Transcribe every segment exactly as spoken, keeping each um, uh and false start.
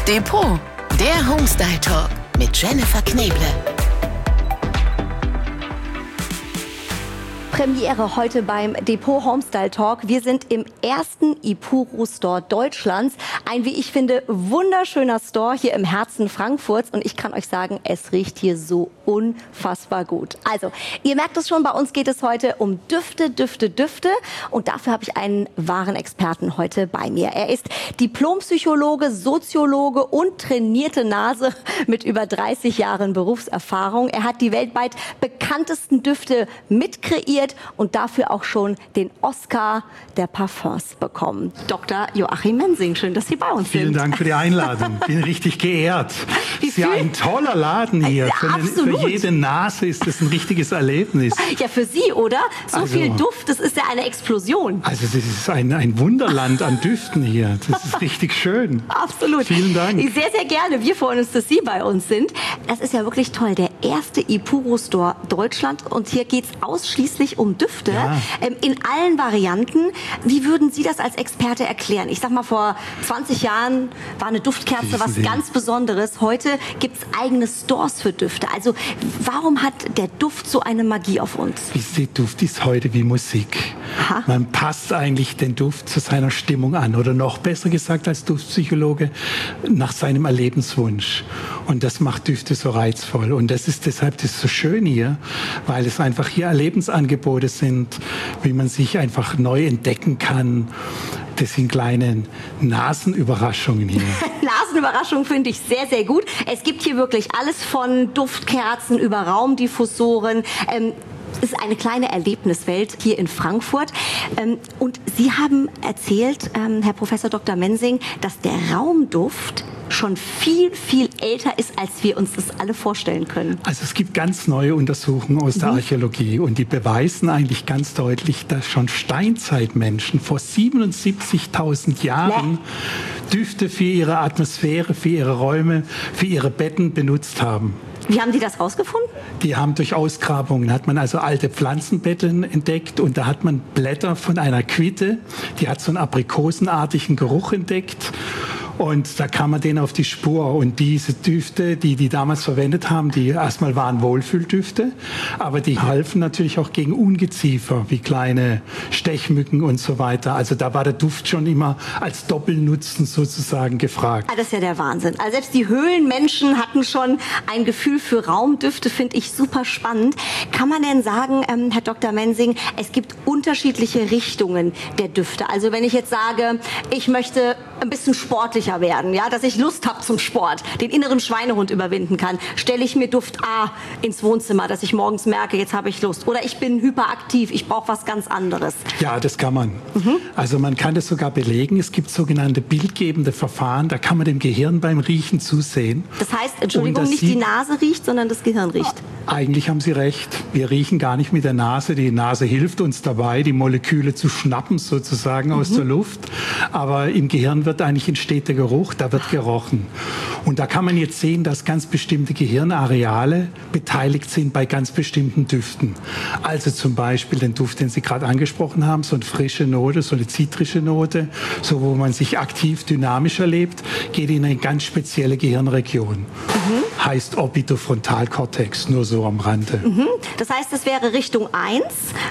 Depot, der Homestyle Talk mit Jennifer Kneble. Premiere heute beim Depot Homestyle Talk. Wir sind im ersten Ipuro Store Deutschlands. Ein, wie ich finde, wunderschöner Store hier im Herzen Frankfurts. Und ich kann euch sagen, es riecht hier so unfassbar gut. Also, ihr merkt es schon, bei uns geht es heute um Düfte, Düfte, Düfte. Und dafür habe ich einen wahren Experten heute bei mir. Er ist Diplompsychologe, Soziologe und trainierte Nase mit über dreißig Jahren Berufserfahrung. Er hat die weltweit bekanntesten Düfte mitkreiert und dafür auch schon den Oscar der Parfums bekommen. Doktor Joachim Mensing, schön, dass Sie bei uns Vielen sind. Vielen Dank für die Einladung. Bin richtig geehrt. Wie ist ja ein toller Laden hier. Ja, für, den, für jede Nase ist das ein richtiges Erlebnis. Ja, für Sie, oder? So also, viel Duft, das ist ja eine Explosion. Also das ist ein, ein Wunderland an Düften hier. Das ist richtig schön. Absolut. Vielen Dank. Sehr, sehr gerne. Wir freuen uns, dass Sie bei uns sind. Das ist ja wirklich toll. Der erste Ipuro Store Deutschland. Und hier geht es ausschließlich um Düfte. Ja. Ähm, in allen Varianten. Wie würden Sie das als Experte erklären? Ich sag mal, vor zwanzig Jahren war eine Duftkerze was Sie. ganz Besonderes. Heute gibt es eigene Stores für Düfte. Also warum hat der Duft so eine Magie auf uns? Der Duft ist heute wie Musik. Aha. Man passt eigentlich den Duft zu seiner Stimmung an. Oder noch besser gesagt als Duftpsychologe, nach seinem Erlebenswunsch. Und das macht Düfte so reizvoll. Und das ist deshalb das so schön hier, weil es einfach hier Erlebensangebote sind, wie man sich einfach neu entdecken kann. Das sind kleine Nasenüberraschungen hier. Nasenüberraschungen finde ich sehr, sehr gut. Es gibt hier wirklich alles von Duftkerzen über Raumdiffusoren. Ähm, Es ist eine kleine Erlebniswelt hier in Frankfurt. Und Sie haben erzählt, Herr Professor Doktor Mensing, dass der Raumduft schon viel, viel älter ist, als wir uns das alle vorstellen können. Also es gibt ganz neue Untersuchungen aus der mhm. Archäologie und die beweisen eigentlich ganz deutlich, dass schon Steinzeitmenschen vor siebenundsiebzigtausend Jahren nee. Düfte für ihre Atmosphäre, für ihre Räume, für ihre Betten benutzt haben. Wie haben die das rausgefunden? Die haben durch Ausgrabungen, hat man also alte Pflanzenbetten entdeckt und da hat man Blätter von einer Quitte, die hat so einen aprikosenartigen Geruch entdeckt. Und da kam man denen auf die Spur. Und diese Düfte, die die damals verwendet haben, die erstmal waren Wohlfühldüfte, aber die halfen natürlich auch gegen Ungeziefer, wie kleine Stechmücken und so weiter. Also da war der Duft schon immer als Doppelnutzen sozusagen gefragt. Ah, das ist ja der Wahnsinn. Also selbst die Höhlenmenschen hatten schon ein Gefühl für Raumdüfte, finde ich super spannend. Kann man denn sagen, ähm, Herr Doktor Mensing, es gibt unterschiedliche Richtungen der Düfte? Also wenn ich jetzt sage, ich möchte ein bisschen sportlicher werden, ja, dass ich Lust habe zum Sport, den inneren Schweinehund überwinden kann, stelle ich mir Duft A ins Wohnzimmer, dass ich morgens merke, jetzt habe ich Lust. Oder ich bin hyperaktiv, ich brauche was ganz anderes. Ja, das kann man. Mhm. Also man kann das sogar belegen. Es gibt sogenannte bildgebende Verfahren, da kann man dem Gehirn beim Riechen zusehen. Das heißt, Entschuldigung, nicht die Nase riecht, sondern das Gehirn riecht. Eigentlich haben Sie recht. Wir riechen gar nicht mit der Nase. Die Nase hilft uns dabei, die Moleküle zu schnappen sozusagen mhm. aus der Luft. Aber im Gehirn wird eigentlich entsteht der Geruch, da wird gerochen. Und da kann man jetzt sehen, dass ganz bestimmte Gehirnareale beteiligt sind bei ganz bestimmten Düften. Also zum Beispiel den Duft, den Sie gerade angesprochen haben, so eine frische Note, so eine zitrische Note, so wo man sich aktiv, dynamisch erlebt, geht in eine ganz spezielle Gehirnregion. Mhm. Heißt Orbitofrontalkortex, nur so am Rande. Mhm. Das heißt, es wäre Richtung eins.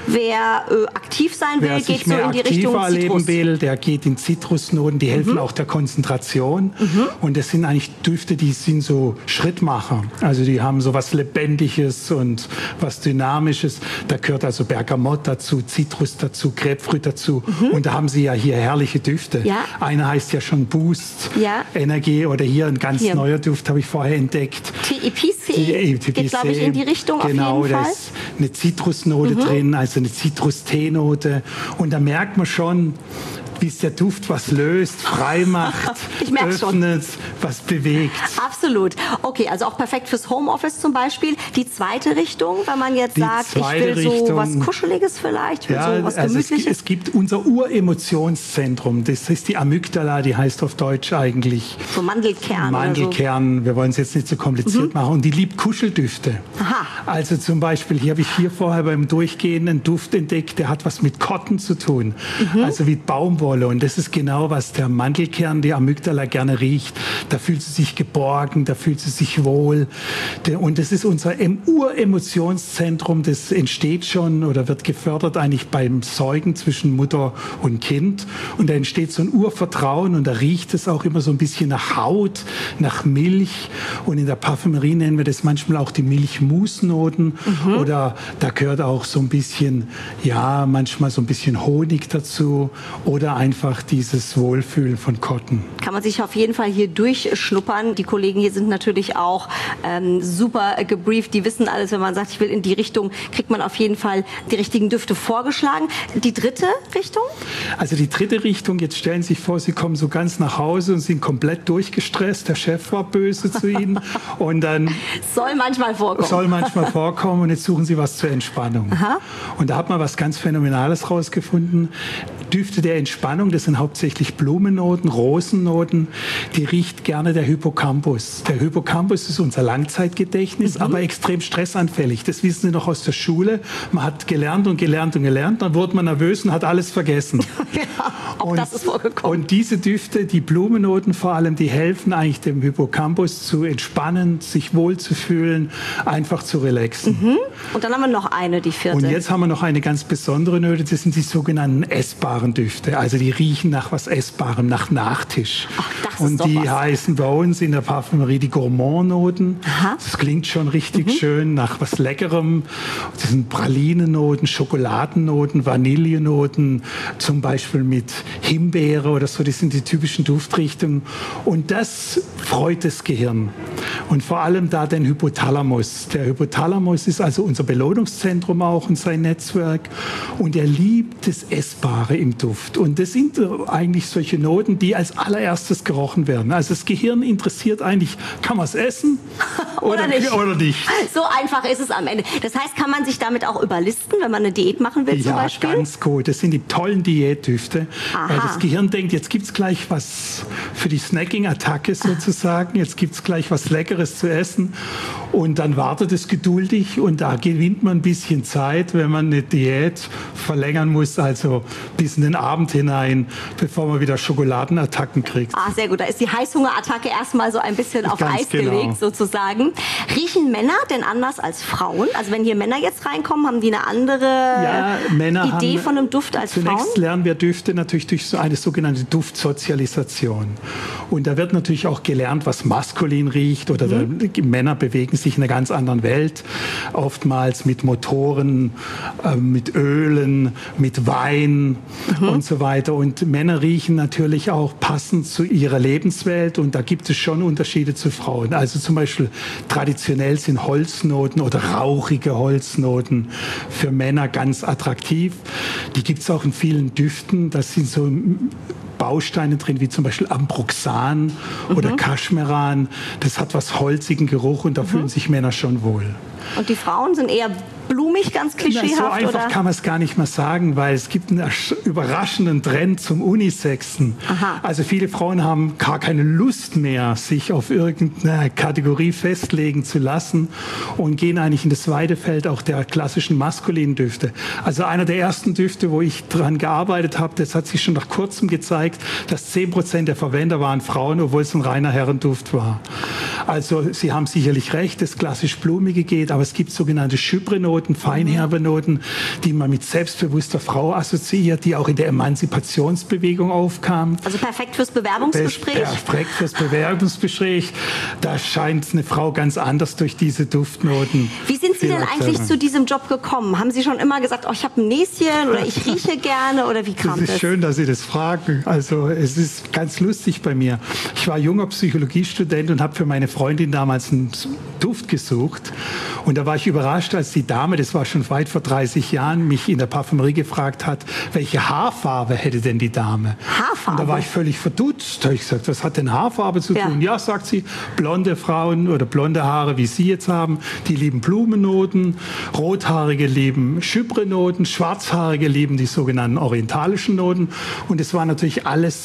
Wer äh, aktiv sein will, Wer geht so in die Richtung Zitrus. Erleben will, der geht in Zitrusnoten, die helfen mhm. auch der Konzentration. Mhm. Und das sind eigentlich Düfte, die sind so Schrittmacher. Also die haben so was Lebendiges und was Dynamisches. Da gehört also Bergamott dazu, Zitrus dazu, Grapefruit dazu. Mhm. Und da haben Sie ja hier herrliche Düfte. Ja. Einer heißt ja schon Boost, ja. Energie, oder hier ein ganz hier. neuer Duft, habe ich vorher entdeckt. T E P C geht, glaube ich, in die Richtung genau, auf jeden Fall. Da ist eine Zitrusnote mhm. drin, also eine Zitrus-Teenote. Und da merkt man schon, wie es der Duft was löst, frei macht, ich merk's öffnet, schon. was bewegt. Absolut. Okay, also auch perfekt fürs Homeoffice zum Beispiel. Die zweite Richtung, wenn man jetzt Die sagt, ich will Richtung, so was Kuscheliges vielleicht, ich will ja, so was also Gemütliches. Es, es gibt unser Uremotionszentrum, das ist die Amygdala, die heißt auf Deutsch eigentlich so Mandelkern. Mandelkern, oder so. Wir wollen es jetzt nicht so kompliziert mhm. machen. Und die liebt Kuscheldüfte. Aha. Also zum Beispiel, hier habe ich hier vorher beim Durchgehen einen Duft entdeckt, der hat was mit Cotton zu tun, mhm. also wie Baumwolle. Und das ist genau, was der Mandelkern, die Amygdala gerne riecht. Da da fühlt sie sich geborgen, da fühlt sie sich wohl. Und das ist unser Uremotionszentrum, das entsteht schon oder wird gefördert eigentlich beim Säugen zwischen Mutter und Kind. Und da entsteht so ein Urvertrauen und da riecht es auch immer so ein bisschen nach Haut, nach Milch. Und in der Parfümerie nennen wir das manchmal auch die Milchmusnoten. Mhm. Oder da gehört auch so ein bisschen, ja, manchmal so ein bisschen Honig dazu oder einfach dieses Wohlfühlen von Cotton. Kann man sich auf jeden Fall hier durchschnuppern. Die Kollegen hier sind natürlich auch ähm, super gebrieft. Die wissen alles, wenn man sagt, ich will in die Richtung, kriegt man auf jeden Fall die richtigen Düfte vorgeschlagen. Die dritte Richtung? Also die dritte Richtung, jetzt stellen Sie sich vor, Sie kommen so ganz nach Hause und sind komplett durchgestresst. Der Chef war böse zu Ihnen. Und dann soll manchmal vorkommen. Soll manchmal vorkommen und jetzt suchen Sie was zur Entspannung. Aha. Und da hat man was ganz Phänomenales rausgefunden. Düfte der Entspannung, das sind hauptsächlich Blumennoten, Rosennoten, die riecht gerne der Hippocampus. Der Hippocampus ist unser Langzeitgedächtnis, mhm. aber extrem stressanfällig. Das wissen Sie noch aus der Schule. Man hat gelernt und gelernt und gelernt, dann wurde man nervös und hat alles vergessen. Ja, auch und, das ist vorgekommen. Und diese Düfte, die Blumennoten vor allem, die helfen eigentlich dem Hippocampus zu entspannen, sich wohlzufühlen, einfach zu relaxen. Mhm. Und dann haben wir noch eine, die vierte. Und jetzt haben wir noch eine ganz besondere Note, das sind die sogenannten essbaren Düfte. Also die riechen nach was Essbarem, nach Nachtisch. Ach, das und ist doch die was. heißen bei uns in der Parfümerie die Gourmand-Noten. Das klingt schon richtig mhm. schön nach was Leckerem. Das sind Pralinennoten, Schokoladennoten, Vanillenoten, zum Beispiel mit Himbeere oder so. Das sind die typischen Duftrichtungen. Und das freut das Gehirn. Und vor allem da den Hypothalamus. Der Hypothalamus ist also unser Belohnungszentrum auch und sein Netzwerk. Und er liebt das Essbare im Duft. Und das sind eigentlich solche Noten, die als allererstes gerochen werden. Also das Gehirn interessiert eigentlich, kann man es essen oder, oder, nicht. oder nicht? So einfach ist es am Ende. Das heißt, kann man sich damit auch überlisten, wenn man eine Diät machen will zum ja, Beispiel? Ja, ganz gut. Das sind die tollen Diätdüfte. Aha. Weil das Gehirn denkt, jetzt gibt es gleich was für die Snacking-Attacke sozusagen. Jetzt gibt es gleich was Leckeres zu essen. Und dann wartet es geduldig und da gewinnt man ein bisschen Zeit, wenn man eine Diät verlängern muss, also bis in den Abend hinein, bevor man wieder Schokoladenattacken kriegt. Ah, sehr gut. Da ist die Heißhungerattacke erstmal so ein bisschen auf Ganz Eis genau. gelegt sozusagen. Riechen Männer denn anders als Frauen? Also wenn hier Männer jetzt reinkommen, haben die eine andere ja, Männer Idee haben, von einem Duft als zunächst Frauen? Zunächst lernen wir Düfte natürlich durch so eine sogenannte Duftsozialisation. Und da wird natürlich auch gelernt, was maskulin riecht oder mhm. da, Männer bewegen sich in einer ganz anderen Welt, oftmals mit Motoren, äh, mit Ölen, mit Wein mhm. und so weiter. Und Männer riechen natürlich auch passend zu ihrer Lebenswelt und da gibt es schon Unterschiede zu Frauen. Also zum Beispiel traditionell sind Holznoten oder rauchige Holznoten für Männer ganz attraktiv. Die gibt es auch in vielen Düften. Das sind so Bausteine drin, wie zum Beispiel Ambroxan mhm. oder Kaschmeran. Das hat was holzigen Geruch und da mhm. fühlen sich Männer schon wohl. Und die Frauen sind eher blumig, ganz klischeehaft? Na, so einfach oder? kann man es gar nicht mehr sagen, weil es gibt einen überraschenden Trend zum Unisexen. Aha. Also viele Frauen haben gar keine Lust mehr, sich auf irgendeine Kategorie festlegen zu lassen und gehen eigentlich in das weite Feld auch der klassischen maskulinen Düfte. Also einer der ersten Düfte, wo ich dran gearbeitet habe, das hat sich schon nach kurzem gezeigt, dass zehn Prozent der Verwender waren Frauen, obwohl es ein reiner Herrenduft war. Also Sie haben sicherlich recht, das klassisch Blumige geht, aber es gibt sogenannte Chyprenoten, feinherbe Noten, die man mit selbstbewusster Frau assoziiert, die auch in der Emanzipationsbewegung aufkam. Also perfekt fürs Bewerbungsgespräch? Perfekt fürs Bewerbungsgespräch. Da scheint eine Frau ganz anders durch diese Duftnoten. Wie sind Sie denn eigentlich zu diesem Job gekommen? Haben Sie schon immer gesagt, oh, ich habe ein Näschen oder ich rieche gerne oder wie kam das? Das ist schön, dass Sie das fragen. Also es ist ganz lustig bei mir. Ich war junger Psychologiestudent und habe für meine Freundin damals einen Duft gesucht. Und da war ich überrascht, als die Dame, das war schon weit vor dreißig Jahren, mich in der Parfümerie gefragt hat, welche Haarfarbe hätte denn die Dame? Haarfarbe? Und da war ich völlig verdutzt. Da habe ich gesagt, was hat denn Haarfarbe zu tun? Ja. ja, sagt sie, blonde Frauen oder blonde Haare, wie Sie jetzt haben, die lieben Blumennoten, Rothaarige lieben Chyprenoten, Schwarzhaarige lieben die sogenannten orientalischen Noten. Und es war natürlich alles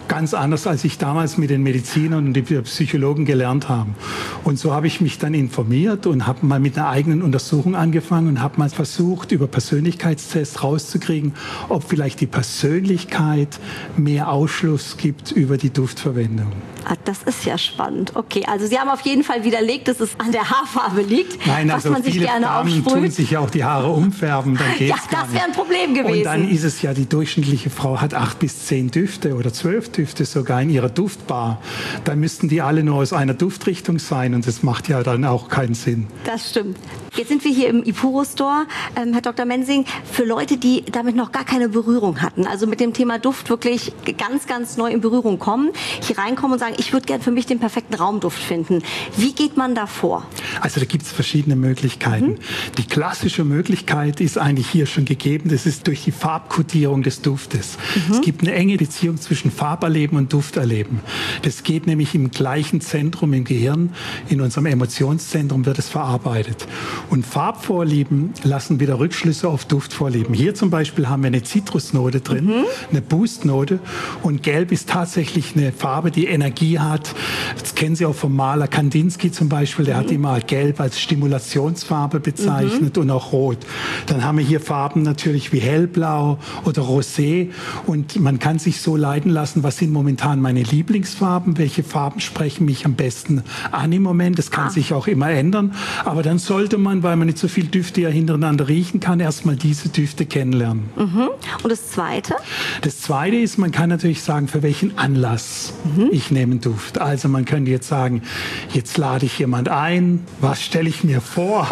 Ganz anders, als ich damals mit den Medizinern und den Psychologen gelernt habe. Und so habe ich mich dann informiert und habe mal mit einer eigenen Untersuchung angefangen und habe mal versucht, über Persönlichkeitstests rauszukriegen, ob vielleicht die Persönlichkeit mehr Ausschluss gibt über die Duftverwendung. Ah, das ist ja spannend. Okay, also Sie haben auf jeden Fall widerlegt, dass es an der Haarfarbe liegt, Nein, was also man sich viele gerne Damen aufsprüht. tun sich ja auch die Haare umfärben, dann geht's Ja, gar das wäre ein nicht. Problem gewesen. Und dann ist es ja, die durchschnittliche Frau hat acht bis zehn Düfte oder zwölf Düfte sogar in ihrer Duftbar. Da müssten die alle nur aus einer Duftrichtung sein und das macht ja dann auch keinen Sinn. Das stimmt. Jetzt sind wir hier im Ipuro Store, ähm, Herr Doktor Mensing, für Leute, die damit noch gar keine Berührung hatten, also mit dem Thema Duft wirklich ganz, ganz neu in Berührung kommen, hier reinkommen und sagen, ich würde gerne für mich den perfekten Raumduft finden. Wie geht man da vor? Also da gibt es verschiedene Möglichkeiten. Mhm. Die klassische Möglichkeit ist eigentlich hier schon gegeben, das ist durch die Farbkodierung des Duftes. Mhm. Es gibt eine enge Beziehung zwischen Farberleben und Dufterleben. Das geht nämlich im gleichen Zentrum im Gehirn, in unserem Emotionszentrum wird es verarbeitet. Und Farbvorlieben lassen wieder Rückschlüsse auf Duftvorlieben. Hier zum Beispiel haben wir eine Zitrusnote drin, mhm. eine Boostnote, und Gelb ist tatsächlich eine Farbe, die Energie hat. Das kennen Sie auch vom Maler Kandinsky zum Beispiel, der mhm. hat immer Gelb als Stimulationsfarbe bezeichnet mhm. und auch Rot. Dann haben wir hier Farben natürlich wie Hellblau oder Rosé, und man kann sich so leiten lassen, was sind momentan meine Lieblingsfarben, welche Farben sprechen mich am besten an im Moment. Das kann ah. sich auch immer ändern, aber dann sollte man, weil man nicht so viel Düfte ja hintereinander riechen kann, erstmal diese Düfte kennenlernen. Mhm. Und das Zweite? Das Zweite ist, man kann natürlich sagen, für welchen Anlass mhm. ich nehme einen Duft. Also man könnte jetzt sagen, jetzt lade ich jemand ein, was stelle ich mir vor?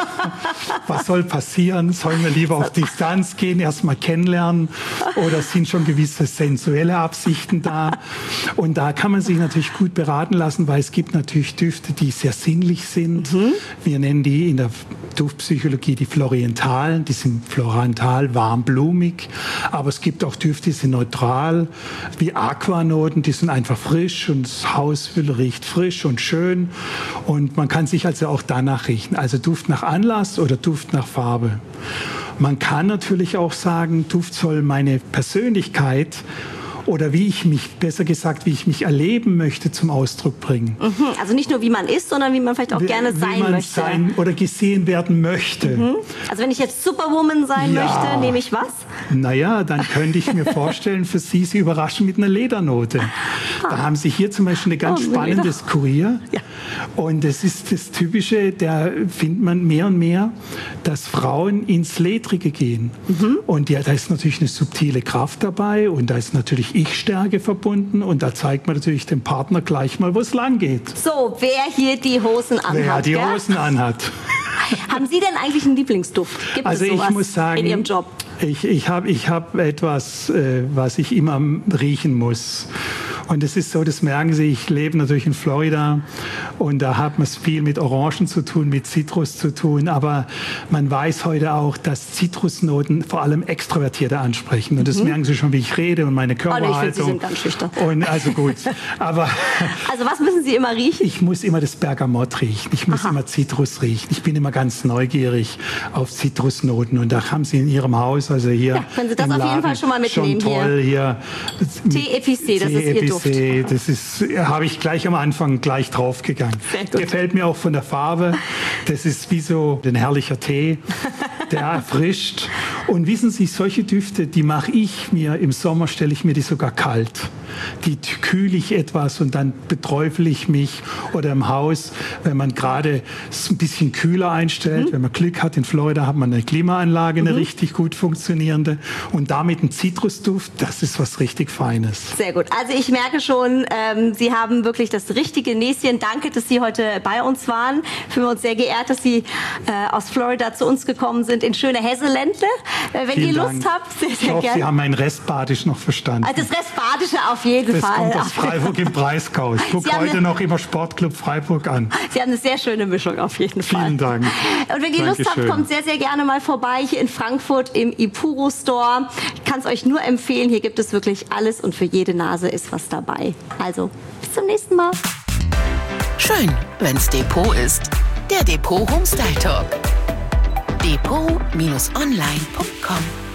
Was soll passieren? Sollen wir lieber auf Distanz gehen, erstmal kennenlernen, oder sind schon gewisse sensuelle Absichten da? Und da kann man sich natürlich gut beraten lassen, weil es gibt natürlich Düfte, die sehr sinnlich sind. Mhm. Wir nennen die in der Duftpsychologie die Florientalen, die sind florantal, warmblumig, aber es gibt auch Düfte, die sind neutral, wie Aquanoten, die sind einfach frisch und das Haus riecht frisch und schön, und man kann sich also auch danach riechen. Also Duft nach Anlass oder Duft nach Farbe. Man kann natürlich auch sagen, Duft soll meine Persönlichkeit oder wie ich mich, besser gesagt, wie ich mich erleben möchte, zum Ausdruck bringen. Mhm. Also nicht nur, wie man ist, sondern wie man vielleicht auch wie, gerne sein wie man möchte. Sein oder gesehen werden möchte. Mhm. Also wenn ich jetzt Superwoman sein ja. möchte, nehme ich was? Naja, dann könnte ich mir vorstellen, für Sie, Sie überraschen mit einer Ledernote. Ah. Da haben Sie hier zum Beispiel ein ganz oh, spannendes Kurier. Ja. Und das ist das Typische, da findet man mehr und mehr, dass Frauen ins Ledrige gehen. Mhm. Und ja, da ist natürlich eine subtile Kraft dabei, und da ist natürlich Ich-Stärke verbunden, und da zeigt man natürlich dem Partner gleich mal, wo es lang geht. So, wer hier die Hosen anhat. Wer die gell? Hosen anhat. Haben Sie denn eigentlich einen Lieblingsduft? Gibt also es sowas ich muss sagen, in Ihrem Job? Ich, ich habe ich hab etwas, äh, was ich immer riechen muss. Und es ist so, das merken Sie, ich lebe natürlich in Florida, und da hat man es viel mit Orangen zu tun, mit Zitrus zu tun. Aber man weiß heute auch, dass Zitrusnoten vor allem Extrovertierte ansprechen. Und das mhm. merken Sie schon, wie ich rede und meine Körperhaltung. Oh, nee, ich finde, Sie sind ganz schüchtern. Und also gut. Aber also was müssen Sie immer riechen? Ich muss immer das Bergamott riechen. Ich muss Aha. immer Zitrus riechen. Ich bin immer ganz neugierig auf Zitrusnoten. Und da haben Sie in Ihrem Haus, also hier ja, können Sie das auf Laden, jeden Fall schon mal mitnehmen. Schon toll hier. Tee Epicé, das ist Ihr Duft. Das ist, habe ich gleich am Anfang gleich draufgegangen. Gefällt mir auch von der Farbe. Das ist wie so ein herrlicher Tee, der erfrischt. Und wissen Sie, solche Düfte, die mache ich mir, im Sommer stelle ich mir die sogar kalt. Die kühle ich etwas und dann beträufle ich mich. Oder im Haus, wenn man gerade es ein bisschen kühler einstellt, mhm. wenn man Glück hat, in Florida hat man eine Klimaanlage, eine mhm. richtig gut funktionierende. Und damit ein Zitrusduft, das ist was richtig Feines. Sehr gut. Also ich merke schon, ähm, Sie haben wirklich das richtige Näschen. Danke, dass Sie heute bei uns waren. Fühlen wir uns sehr geehrt, dass Sie äh, aus Florida zu uns gekommen sind, in schöne Hesseländle. Äh, wenn Vielen ihr Dank. Lust habt, sehr, sehr ich hoffe, gerne. Sie haben mein Restbadisch noch verstanden. Also das Restbadische auf jeden das Fall. Das kommt aus Freiburg im Breisgau. Ich gucke heute eine, noch immer Sportclub Freiburg an. Sie haben eine sehr schöne Mischung auf jeden Fall. Vielen Dank. Und wenn ihr Lust habt, kommt sehr, sehr gerne mal vorbei hier in Frankfurt im Ipuro Store. Ich kann es euch nur empfehlen. Hier gibt es wirklich alles und für jede Nase ist was dabei. Also, bis zum nächsten Mal. Schön, wenn's Depot ist. Der Depot Homestyle Talk. Depot Bindestrich online Punkt com